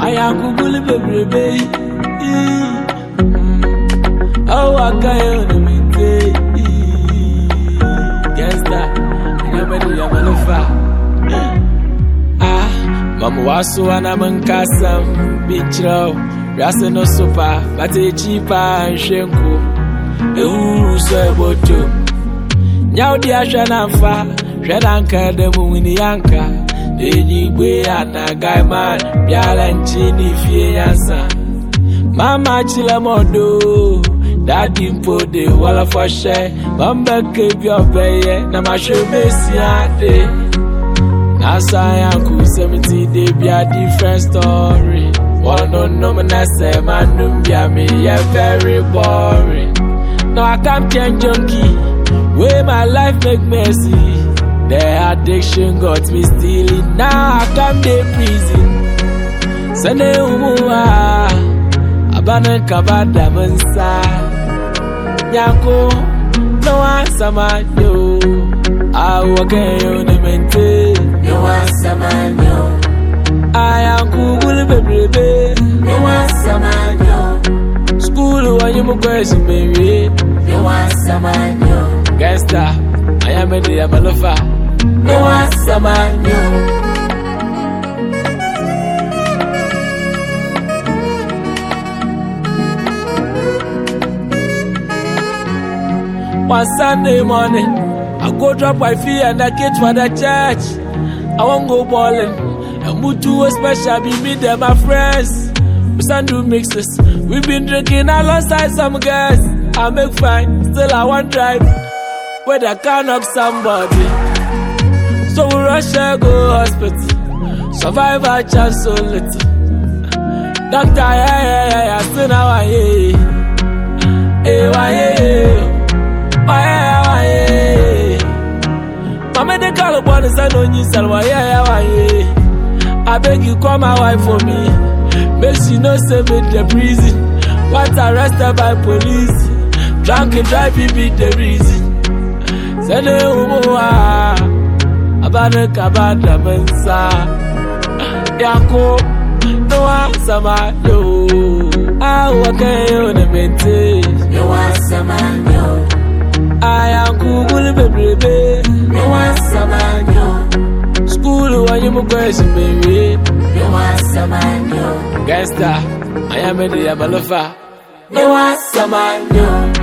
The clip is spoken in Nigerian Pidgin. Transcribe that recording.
am Google baby. Oh, I can't gangsta, I'm Mama wasu wana mankasam bichro rasa no sopa bate chipa nshenku euru so eboto nyaw di ahwa na mfa hwe na nka da mu wini yanka eji gbe anagai man biala nchi ni fie yansa mama chila modo daddy mpode wala fashe bamba ke bi obeye na mashobesi ade Asayanku 70 they be a different story. One no man say man be me yeah very boring. No I can't change junkie. Way my life make messy. The addiction got me stealing. Now I can't be prison. Sene umua abana kabada mansa. Yanko no answer man yo. I walk in the mente. You want some man, yo. I am cool, baby. You want some man, yo. School, when you move, baby. You want some man, yo. Gangsta, I am a Malofa. You want some man, yo. One Sunday morning, I go drop my fee and I get for the church. I won't go ballin'. And Mutu was special, be me, they're my friends. We stand do mixes. We've been drinking alongside some guys. I make fine, still I want drive. Where I can knock somebody. So we rush and go hospital. Survivor chance so little. Doctor, yeah, still now I Mama de call upon the son on you, Salwa, I beg you, call my wife for me. Make she no save me the prison. What arrested by police. Drunk and drive, be the reason. Send a woman, Abana Kabada Mensa. Yanko, no answer, my yo. I walk on the mente. You want some man, yo. I am cool, baby. You want some man, yo. School, when you move, baby. You want some man, yo. Gangsta, I am a Malofa. You want some man, yo.